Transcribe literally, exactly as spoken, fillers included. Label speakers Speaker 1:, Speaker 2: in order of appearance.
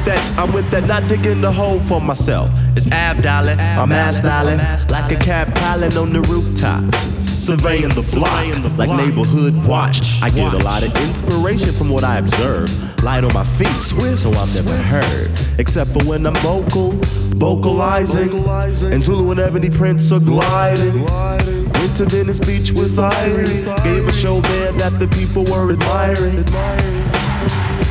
Speaker 1: that, I'm with that, not digging the hole for myself. It's ab dialing, I'm ass styling, like a cat piling on the rooftop. Surveying the block, like neighborhood watch. I get a lot of inspiration from what I observe. Light on my feet, so I'm never heard. Except for when I'm vocal, vocalizing. And Zulu and Ebony Prince are gliding. Went to Venice Beach with Irie. Gave a show there that the people were admiring.